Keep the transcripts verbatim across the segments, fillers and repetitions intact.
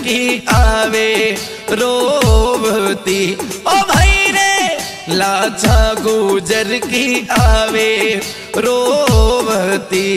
की आवे रोवती। ओ भाई रे लाछा गुजर की आवे रोवती।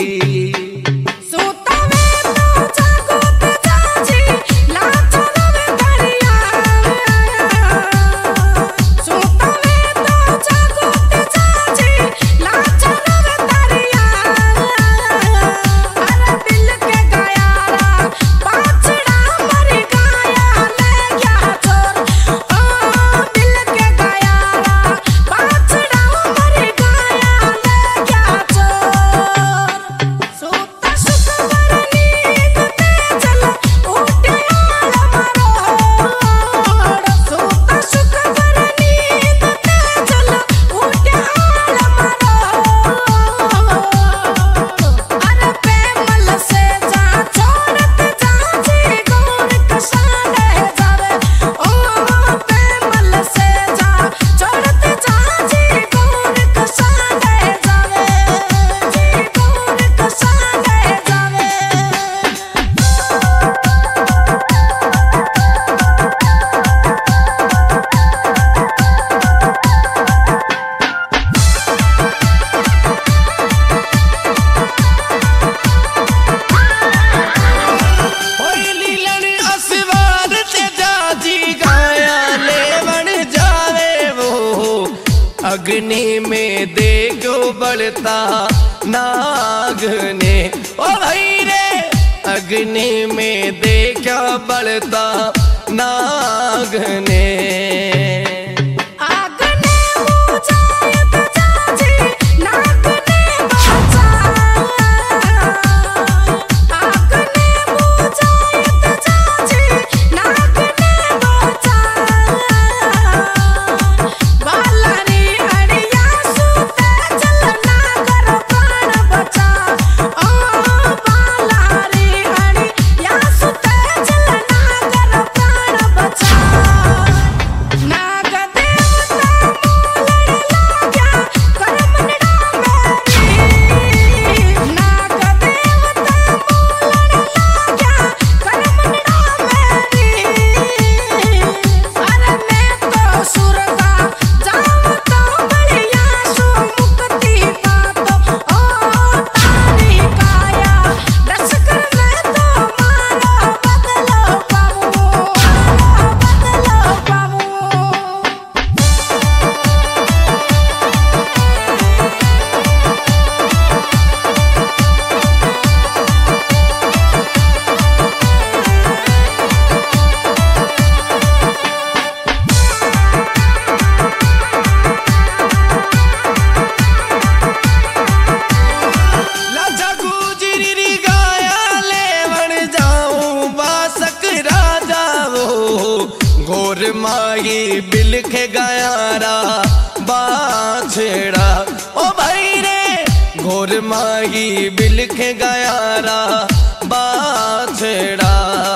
अग्नि में देखो बढ़ता नाग ने। ओ भाई रे अग्नि में देखा बढ़ता नाग ने। माही बिलख गयारा बाछड़ा। ओ भाई रे घोर माही बिलख गयारा बाछड़ा।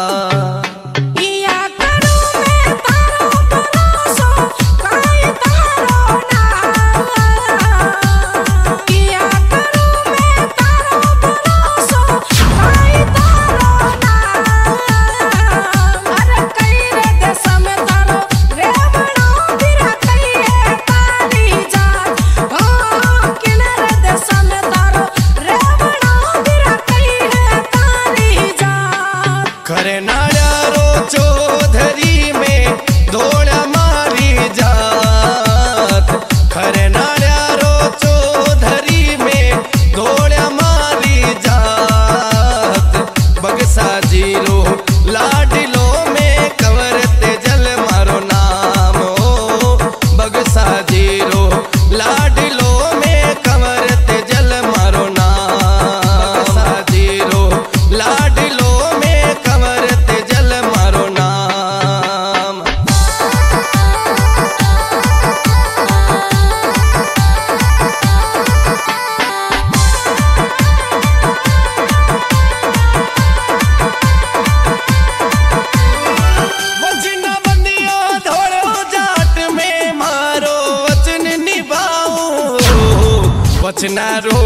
वचनारो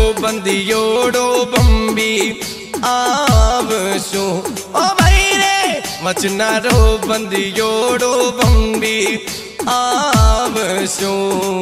बंदियोड़ो बम्बी आवशु। ओ भाई रे वचनारो बंदियोड़ो बंबी आवशो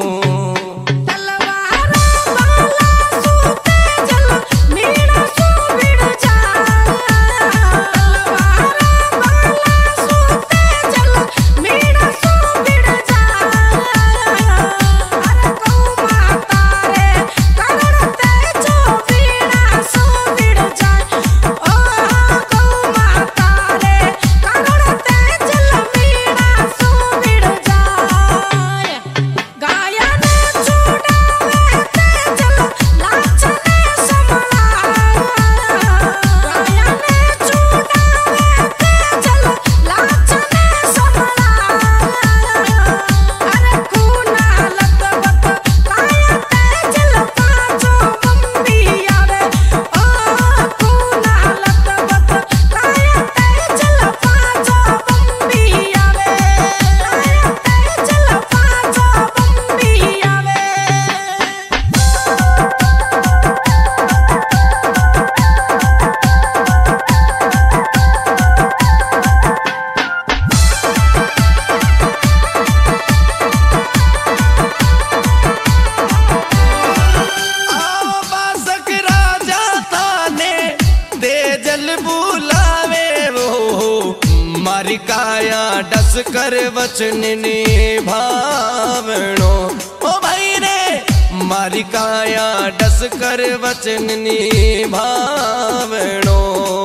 मारी काया डस कर वचन निभावणो ओ भाई रे मारी काया डस कर वचन निभावणो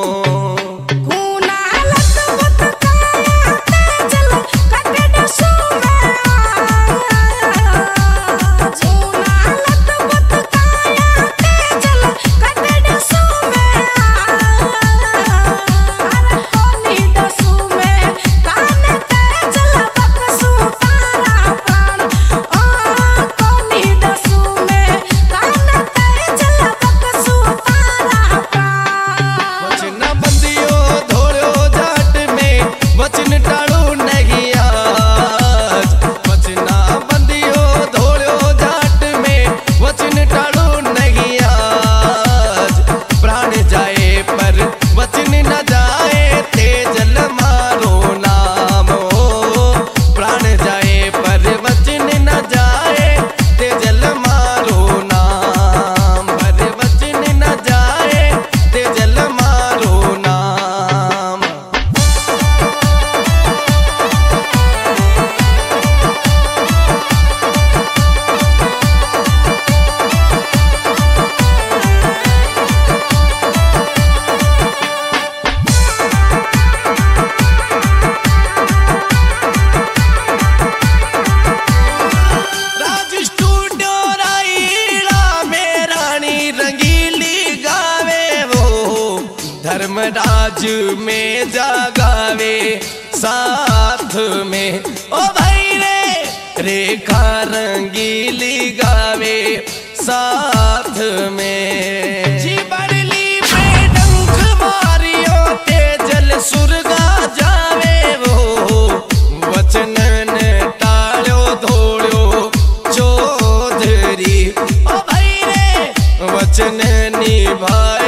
धर्मराज में जागावे साथ में ओ भाई रे रेखा रंगीली गावे साथ में जी बड़ली पे डंक मारियो तेजल सुरगा जावे वो वचन ने टाळ्यो धोळ्यो चौधरी ओ भाई रे वचन निभाए